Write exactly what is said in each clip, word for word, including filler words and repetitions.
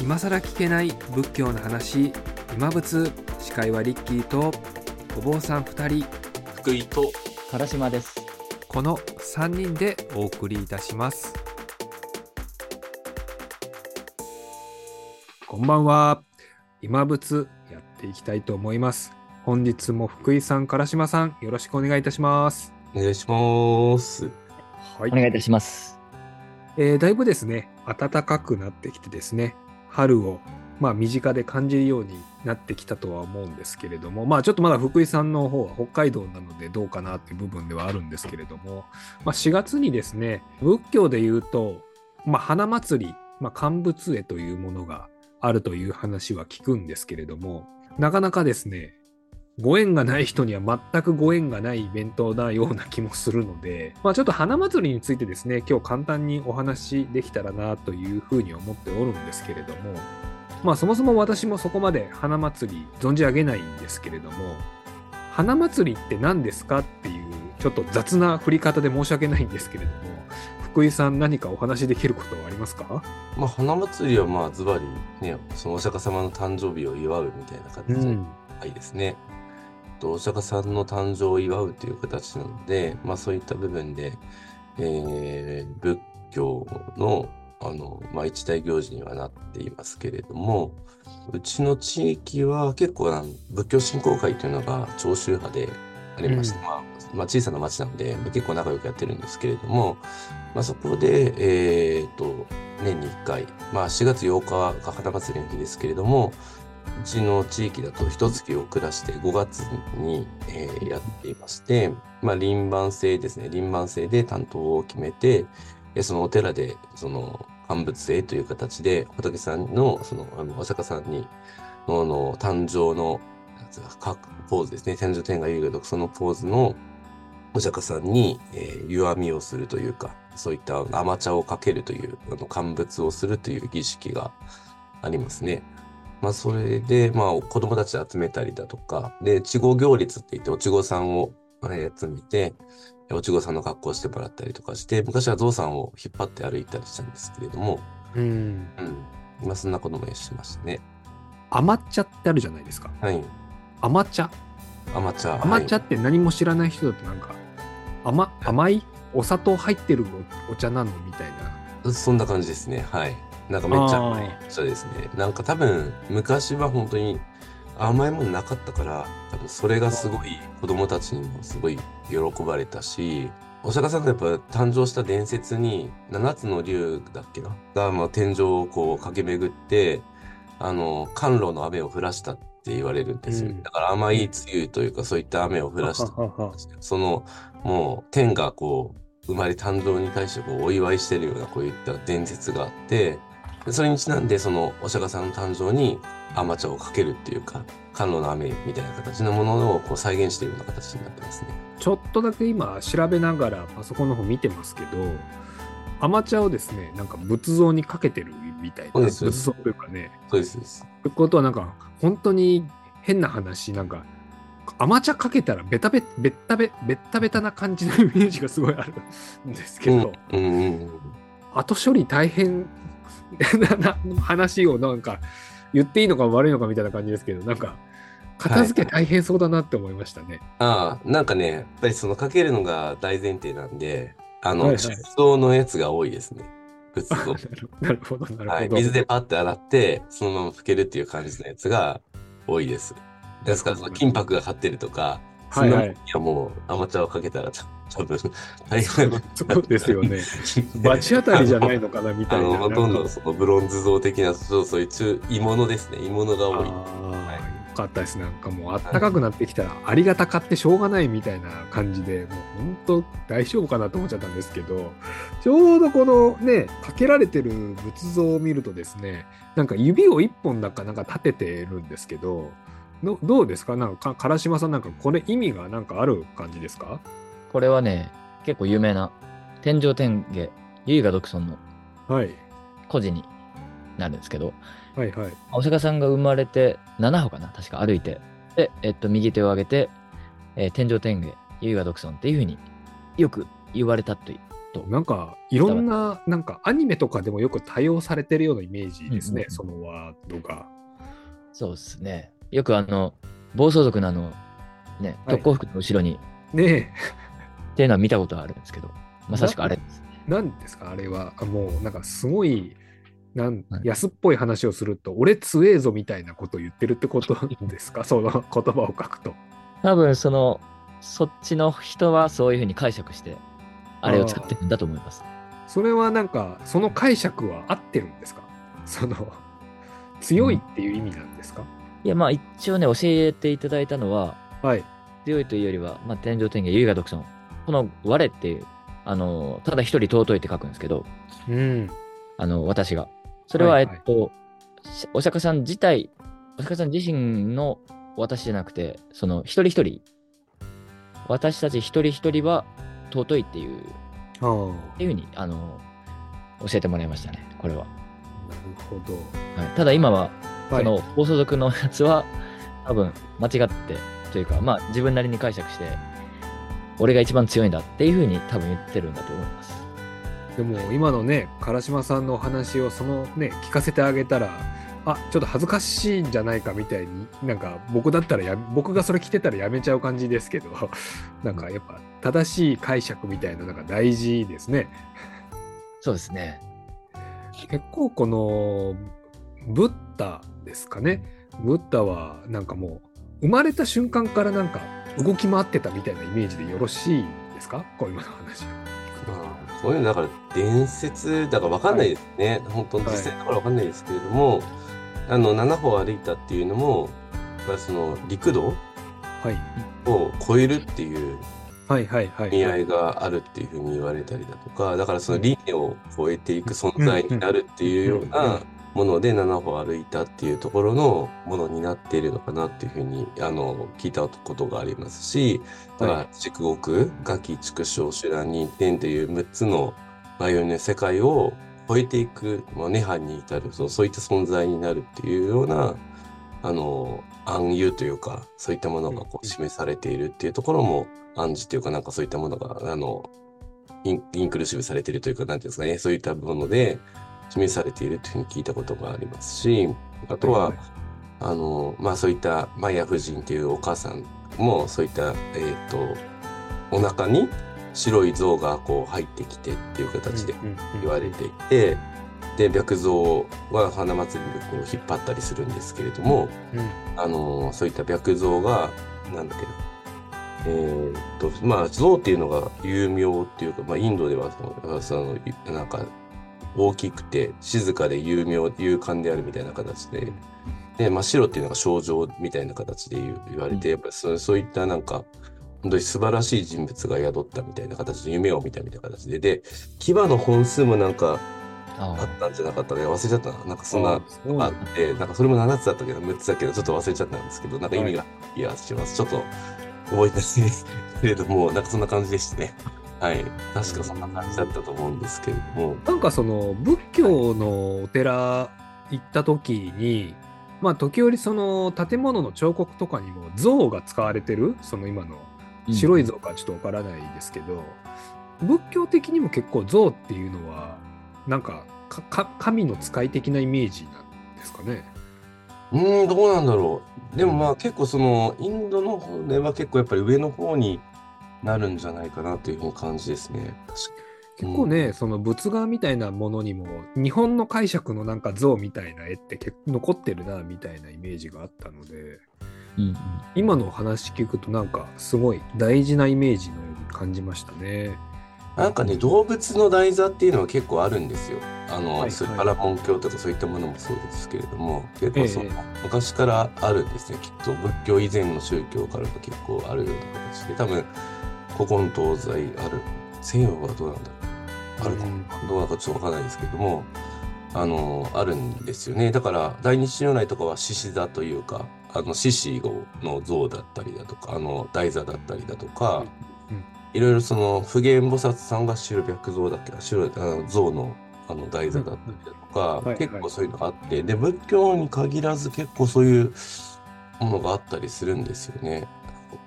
今更聞けない仏教の話、今仏。司会はリッキーとお坊さんふたり、 福井と唐島です。 このさんにんでお送りいたします。こんばんは。今仏やっていきたいと思います。本日も福井さん、唐島さん、よろしくお願いいたします。 お願いします。 はい、お願いいたします。 えー、だいぶですね、暖かくなってきてですね、春をまあ身近で感じるようになってきたとは思うんですけれども、まあちょっとまだ福井さんの方は北海道なのでどうかなっていう部分ではあるんですけれども、まあ、しがつにですね、仏教でいうと、まあ、花祭り、まあ、乾物会というものがあるという話は聞くんですけれども、なかなかですね、ご縁がない人には全くご縁がないイベントなような気もするので、まあ、ちょっと花祭りについてですね、今日簡単にお話できたらなというふうに思っておるんですけれども、まあそもそも私もそこまで花祭り存じ上げないんですけれども、花祭りって何ですかっていうちょっと雑な振り方で申し訳ないんですけれども、福井さん何かお話できることはありますか？ まあ花祭りはまあズバリね、そのお釈迦様の誕生日を祝うみたいな形で、うん、はいですね。お釈迦さんの誕生を祝うという形なので、まあそういった部分で、えー、仏教のあの、まあ、一大行事にはなっていますけれども、うちの地域は結構あの仏教振興会というのが長州派でありまして、うんまあまあ、小さな町なので結構仲良くやってるんですけれども、まあ、そこで、えー、と年にいっかい、まあ、しがつようかが花祭りの日ですけれども、うちの地域だと一月遅らしてごがつに、えー、やっていまして、まあ、輪番制ですね。輪番制で担当を決めて、そのお寺でその乾物会という形で仏さんのそのあのお釈迦さんにのの誕生の各ポーズですね。天上天下遊学そのポーズのお釈迦さんに、えー、湯あみをするというか、そういった甘茶をかけるというあの乾物をするという儀式がありますね。まあそれでまあ子供たち集めたりだとかで、稚児行列って言ってお稚児さんを集めて。お稚児さんの格好をしてもらったりとかして、昔は象さんを引っ張って歩いたりしたんですけれども、うん、うん、今そんなこともしましたね。 甘茶ってあるじゃないですか。 はい。 甘茶。 甘茶。 甘茶って何も知らない人だとなんか、甘、甘いお砂糖入ってるお茶なのみたいな。そんな感じですね。はい。なんかめっちゃ甘いお茶ですね。なんか多分昔は本当に甘いものなかったから、多分それがすごい子供たちにもすごい喜ばれたし、お釈迦さんがやっぱ誕生した伝説にななつの竜だっけなが、まあ、天井をこう駆け巡って、あの、甘露の雨を降らしたって言われるんですよ。うん、だから甘い梅雨というかそういった雨を降らした。その、もう天がこう、生まれ誕生に対してこうお祝いしてるようなこういった伝説があって、それにちなんでそのお釈迦さんの誕生に甘茶をかけるっていうか、甘露の雨みたいな形のものをこう再現しているような形になってますね。 ちょっとだけ今調べながらパソコンの方見てますけど、甘茶をですね、なんか仏像にかけてるみたいな、仏像というかね。 そうですそうです。 ということはなんか本当に変な話、なんか甘茶かけたらベタベベッタベベッタベタな感じのイメージがすごいあるんですけど、 うんうんうん、 後処理大変な話をなんか言っていいのか悪いのかみたいな感じですけど、なんか片付け大変そうだなって思いましたね。はい、 ああ、なんかね、やっぱりそのかけるのが大前提なんで、あの、仏像のやつが多いですね。仏像。 なるほど、なるほど。はい、 水でパッて洗って、そのまま拭けるっていう感じのやつが多いです。ですから、その金箔が張ってるとか、そんなものにはもう甘茶をかけたら多分大変な。 そうですよね。罰当たりじゃないのかなみたいな。 あの、ほとんどそのブロンズ像的な、そうそういう鋳物ですね。鋳物が多い。 よかったです。なんかもうあったかくなってきたらありがたかってしょうがないみたいな感じで、もう本当大丈夫かなと思っちゃったんですけど、ちょうどこのね、かけられてる仏像を見るとですね、なんか指を一本だかなんか立ててるんですけど、のどうですか？なんか唐島さん、なんかこれ意味がなんかある感じですか？ これはね、結構有名な天上天下唯我独尊の故事になるんですけど、 はいはい、 お釈迦さんが生まれてなな歩かな、確か歩いて、で、えっと、右手を上げて、えー、天上天下唯我独尊っていうふうによく言われたとと。 なんかいろんななんかアニメとかでもよく多用されてるようなイメージですね、うんうん、そのワードが。 そうですね。よくあの暴走族のあのね、特攻服の後ろに、 はい、ねっていうのは見たことあるんですけど、まさしくあれですね。 なんですかあれは。もうなんかすごいなん安っぽい話をすると、俺強えぞみたいなことを言ってるってことですかその言葉を書くと。 多分そのそっちの人はそういうふうに解釈してあれを使ってるんだと思います。 それはなんかその解釈は合ってるんですか？その強いっていう意味なんですか？うん、 いやまあ一応ね教えていただいたのは、 はい、 強いというよりは、まあ、天上天下優雅独尊、この我っていうあのただ一人尊いって書くんですけど、 うん、 あの私がそれは、はいはい、えっとお釈迦さん自体、お釈迦さん自身の私じゃなくて、その一人一人、私たち一人一人は尊いっていう、っていうふうにあの教えてもらいましたね、これは。なるほど。 はい、ただ今は、はい、その暴走族のやつは多分間違ってというか、まあ自分なりに解釈して、俺が一番強いんだっていうふうに多分言ってるんだと思います。 でも今のね、唐島さんのお話をそのね、聞かせてあげたら、あ、ちょっと恥ずかしいんじゃないかみたいに、なんか僕だったらや、僕がそれ着てたらやめちゃう感じですけど、なんかやっぱ正しい解釈みたいなのが大事ですね。 そうですね。 結構このブッダですかね。ブッダはなんかもう生まれた瞬間からなんか動き回ってたみたいなイメージでよろしいですか？こう今の話。 そういうのだから伝説だから分かんないですね、はい、本当に実際だから分かんないですけれども、はい、あのなな歩歩いたっていうのもその陸路を超えるっていう意味合いがあるっていうふうに言われたりだとか、だからその輪廻を超えていく存在になるっていうようなものでなな歩歩いたっていうところのものになっているのかなっていうふうにあの聞いたことがありますし、だから畜国、餓鬼、畜生、修羅、人天というむっつのバイオリンの世界を超えていく、まあ、涅槃に至るそう、そういった存在になるっていうようなあの暗喩というかそういったものがこう示されているっていうところも暗示というかなんかそういったものがあのイン、インクルーシブされているというかなんていうんですかね、そういったもので示されているというふうに聞いたことがありますし、あとは、はいはい、あの、まあそういったマヤ夫人というお母さんもそういった、えっと、お腹に白い像がこう入ってきてっていう形で言われていて、で、白像は花祭りでこう引っ張ったりするんですけれども、うん、あの、そういった白像が、なんだっけな、えー、っと、まあ像っていうのが有名っていうか、まあインドではその、なんか、大きくて静かで有名勇敢であるみたいな形で、で、真っ白っていうのが症状みたいな形で言われて、やっぱりそそういったなんか本当に素晴らしい人物が宿ったみたいな形で夢を見たみたいな形で、で牙の本数もなんかあったんじゃなかったね、忘れちゃったな、なんかそんなのがあって、なんかそれもななつだったけどむっつだけどちょっと忘れちゃったんですけど、なんか意味がいやします、ちょっと覚えてないですけれども、なんかそんな感じでしたね。はい、確かそんな感じだったと思うんですけれども、 なんかその仏教のお寺行った時に、まあ時折その建物の彫刻とかにも像が使われてる、その今の白い像かちょっとわからないですけど、うん、仏教的にも結構像っていうのはなんかか神の使い的なイメージなんですかね。 うーん、どうなんだろう。でもまあ結構そのインドの方では結構やっぱり上の方になるんじゃないかなというふうな感じですね。確か結構ね、うん、その仏画みたいなものにも日本の解釈のなんか像みたいな絵って結構残ってるなみたいなイメージがあったので、うんうん、今の話聞くとなんかすごい大事なイメージのように感じましたね。 なんかね、動物の台座っていうのは結構あるんですよ。あの、はいはい、それから門鏡とかそういったものもそうですけれども、結構その、ええ、昔からあるんですね。きっと仏教以前の宗教からも結構あるような形で、多分古今東西ある、西洋はどうなんだろう、あるかも、どうなのかちょっとわからないですけども、あの、あるんですよね。だから、大日如来とかは獅子座というか、あの、獅子の像だったりだとか、あの、台座だったりだとか、うんうん、いろいろその、普賢菩薩さんが白白像だっけな、白、あの像の、あの、台座だったりだとか、うんうん、結構そういうのがあって、はいはい、で、仏教に限らず結構そういうものがあったりするんですよね。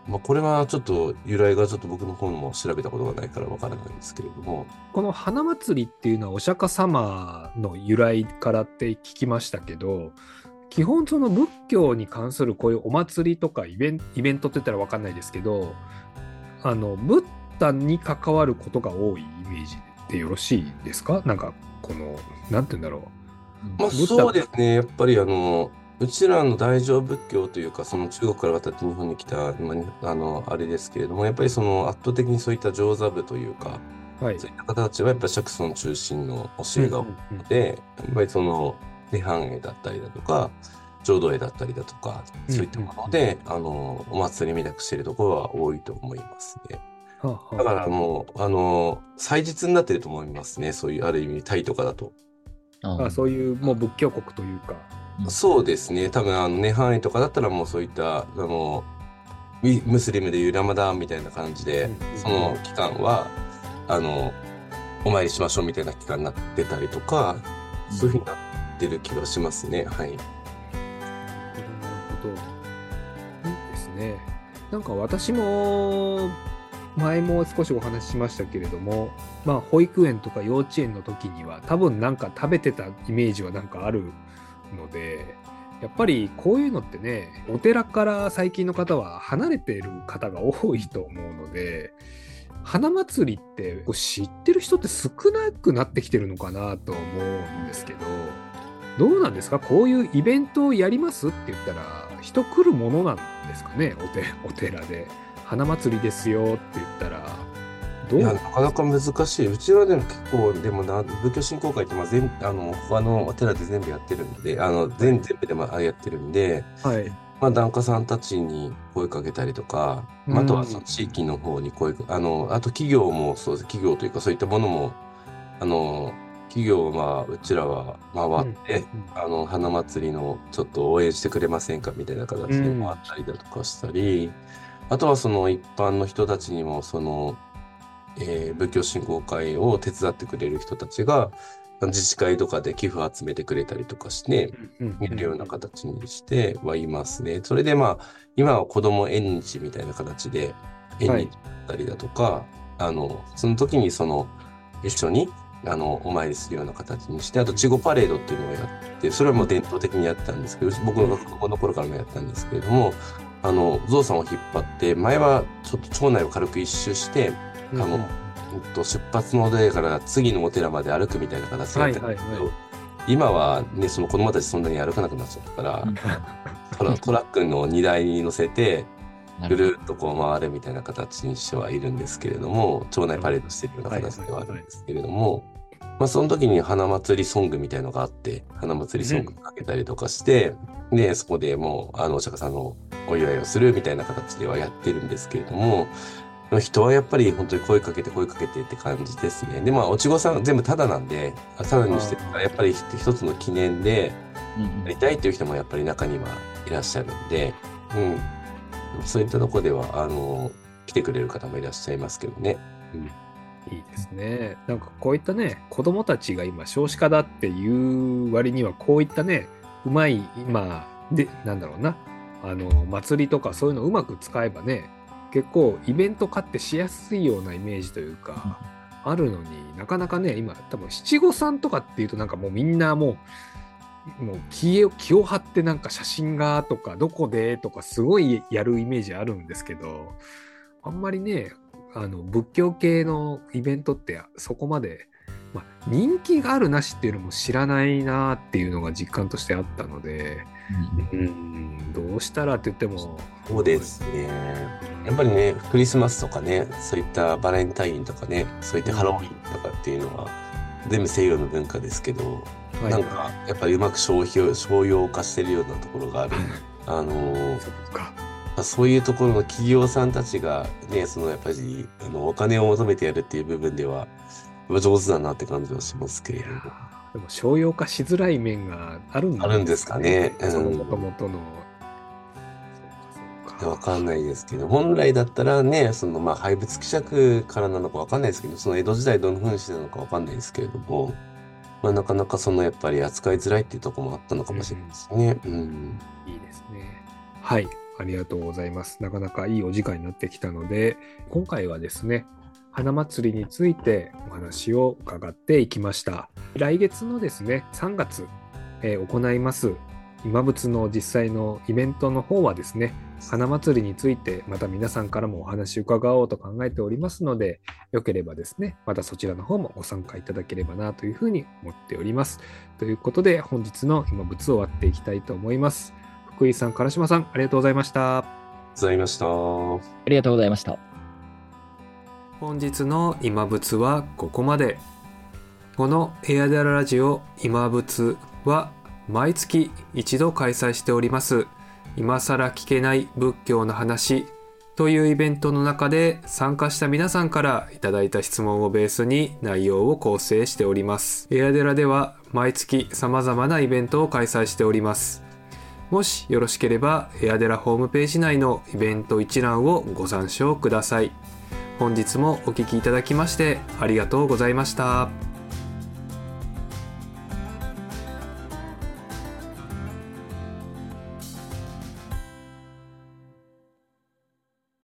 まあ、これはちょっと由来がちょっと僕の方も調べたことがないからわからないんですけれども、 この花祭りっていうのはお釈迦様の由来からって聞きましたけど、基本その仏教に関するこういうお祭りとかイベント、イベントって言ったらわかんないですけど、あのブッダに関わることが多いイメージでよろしいですか？なんかこのなんて言うんだろう。 まあ、 ブッダそうですね。やっぱりあの、うちらの大乗仏教というか、その中国から渡って日本に来た、まあ、あの、あれですけれども、やっぱりその圧倒的にそういった上座部というか、 はい。 そういった方たちはやっぱり釈尊中心の教えが多いうんので、やっぱりその、涅槃絵だったりだとか、浄土絵だったりだとか、そういったもので、あの、お祭りみたくしているところは多いと思いますね。 はあはあだからもう、あの、祭日になってると思いますね。そういう、ある意味、タイとかだと。 あ、そういうもう仏教国というか。 そうですね。多分、あの、涅槃絵とかだったらもうそういった、あの、ミムスリムでいうラマダーンみたいな感じで、 うんその期間は、あの、お参りしましょうみたいな期間になってたりとか、そういうふうになってる気がしますね。はい。 なるほど。いいですね。なんか私も前も少しお話ししましたけれども、まあ保育園とか幼稚園の時には多分なんか食べてたイメージはなんかあるので、やっぱりこういうのってね、お寺から最近の方は離れている方が多いと思うので、花祭りって知ってる人って少なくなってきてるのかなと思うんですけど、どうなんですか？こういうイベントをやりますって言ったら人来るものなんですかね？おてお寺で花祭りですよって言ったらどう？ いや、なかなか難しい。うちはでも結構、でもな、仏教振興会って、まあ、全、あの、他のお寺で全部やってるんで、あの、全、全部でもやってるんで、 はい。 まあ、檀家さんたちに声かけたりとか、 うんあとはその地域の方に声か、あの、あと企業もそうです。企業というかそういったものも、あの、企業はまあ、うちらは回って、 うんうんあの、花祭りのちょっと応援してくれませんかみたいな形で回ったりだとかしたり、あとはその一般の人たちにも、その、えー仏教振興会を手伝ってくれる人たちが、自治会とかで寄付を集めてくれたりとかして、 うん見るような形にしてはいますね。それでまあ、今は子供縁日みたいな形で、縁はい日だったりだとか、あの、その時にその、一緒に、あの、お参りするような形にして、あと、稚語パレードっていうのをやって、それはもう伝統的にやってたんですけど、僕の子供の頃からもやったんですけれども、あの、ゾウさんを引っ張って、前はちょっと町内を軽く一周して、あの、うんと出発のお寺から次のお寺まで歩くみたいな形でやってたんですけど、 はいはい今はね、その子供たちそんなに歩かなくなっちゃったから、トラトラックの荷台に乗せて、ぐるっとこう回るみたいな形にしてはいるんですけれども、町内パレードしてるような形ではあるんですけれども、まあその時に花祭りソングみたいのがあって、花祭りソングかけたりとかして、で、そこでもう、あの、お釈迦さんのお祝いをするみたいな形ではやってるんですけれども、人はやっぱり本当に声かけて声かけてって感じですね。で、まあ、おちごさん全部タダなんで、タダにしてるから、やっぱり一つの記念で、やりたいっていう人もやっぱり中にはいらっしゃるんで、うん。そういったところでは、あの、来てくれる方もいらっしゃいますけどね。うん。 いいですね。なんかこういったね、子供たちが今少子化だっていう割には、こういったね、うまい、今、で、なんだろうな、あの、祭りとかそういうのをうまく使えばね、結構イベント化ってしやすいようなイメージというか、あるのになかなかね、今多分七五三とかっていうとなんかもうみんなもうもう気を気を張ってなんか写真がとかどこでとかすごいやるイメージあるんですけど、あんまりね、あの仏教系のイベントってそこまで、まあ、人気があるなしっていうのも知らないなっていうのが実感としてあったので、うん、うんどうしたらって言ってもそうですね。やっぱりね、クリスマスとかね、そういったバレンタインとかね、そういったハロウィンとかっていうのは、全部西洋の文化ですけど、 はい、 なんか、やっぱりうまく消費、商用化してるようなところがある。あのー、 そうか。 そういうところの企業さんたちがね、そのやっぱり、あの、お金を求めてやるっていう部分では、上手だなって感じはしますけれども。 でも商用化しづらい面があるんですかね。 あるんですかね。 その元々の。 わかんないですけど、本来だったらね、そのまあ廃仏希釈からなのかわかんないですけど、その江戸時代どんな風にしてたのかわかんないですけれども、まあなかなかそのやっぱり扱いづらいっていうところもあったのかもしれないですね。うん。うん、 いいですね。はい。 ありがとうございます。なかなかいいお時間になってきたので、今回はですね、花祭りについてお話を伺っていきました。来月のですね、さんがつ、えー、行います今仏の実際のイベントの方はですね、花祭りについてまた皆さんからもお話を伺おうと考えておりますので、よければですね、またそちらの方もご参加いただければなというふうに思っております。ということで、本日の今仏を終わっていきたいと思います。福井さん、唐島さん、ありがとうございました。 ありがとうございました。 ありがとうございました。 本日の今仏はここまで。このエアダララジオ今仏は毎月一度開催しております今更聞けない仏教の話というイベントの中で参加した皆さんからいただいた質問をベースに内容を構成しております。エアデラでは毎月様々なイベントを開催しております。もしよろしければエアデラホームページ内のイベント一覧をご参照ください。本日もお聞きいただきましてありがとうございました。